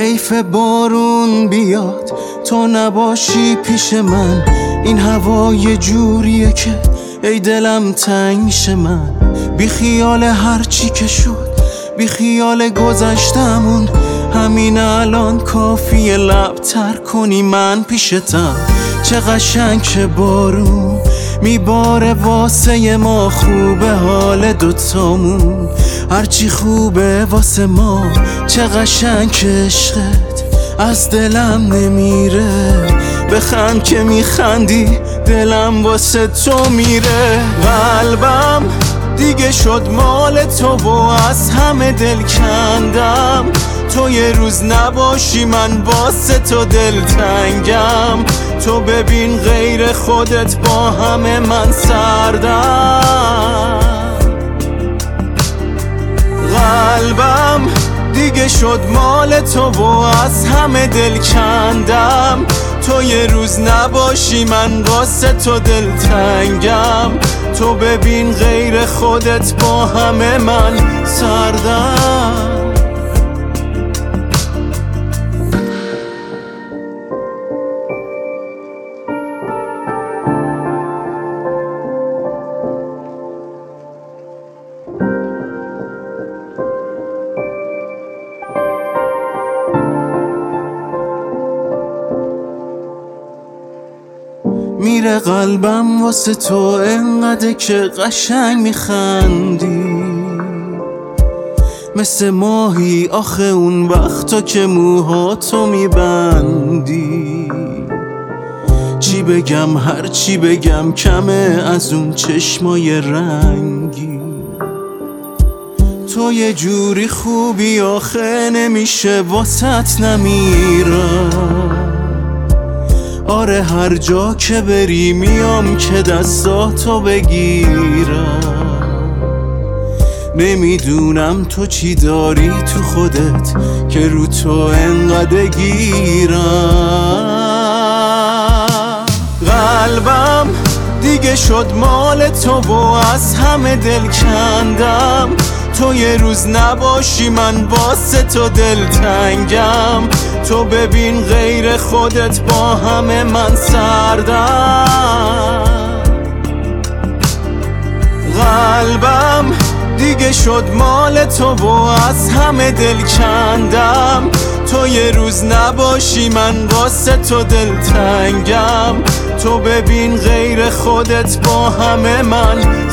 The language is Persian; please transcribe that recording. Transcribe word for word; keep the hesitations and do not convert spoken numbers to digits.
حیف بارون بیاد تو نباشی پیش من. این هوا یه جوریه که ای دلم تنگ شه من. بی خیال هر چی که شد، بی خیال گذشتمون، همین الان کافیه لب تر کنی من پیشتم. چه قشنگ که بارون میباره واسه ما، خوبه حال دوتامون هرچی خوبه واسه ما. چه قشنگ که عشقت از دلم نمیره، بخند که میخندی دلم واسه تو میره. قلبم دیگه شد مال تو و از همه دل کندم. تو یه روز نباشی من واسه تو دلتنگم. تو ببین غیر خودت با همه من سردم. قلبم دیگه شد مال تو و از همه دل کندم. تو یه روز نباشی من واسه تو دلتنگم. تو ببین غیر خودت با همه من سردم. میره قلبم واسه تو انقدر که قشنگ میخندی، مثل ماهی آخه اون وقتا که موهاتو میبندی. چی بگم هر چی بگم کمه از اون چشمای رنگی. تو یه جوری خوبی آخه نمیشه واسط نمیرم. آره هر جا که بری میام که دستاتو بگیرم. نمیدونم تو چی داری تو خودت که رو تو انقدر گیرم. قلبم دیگه شد مال تو و از همه دل کندم. تو یه روز نباشی من واسه تو دلتنگم. تو ببین غیر خودت با همه من سردم. قلبم دیگه شد مال تو و از همه دل کندم. تو یه روز نباشی من واسه تو دلتنگم. تو ببین غیر خودت با همه من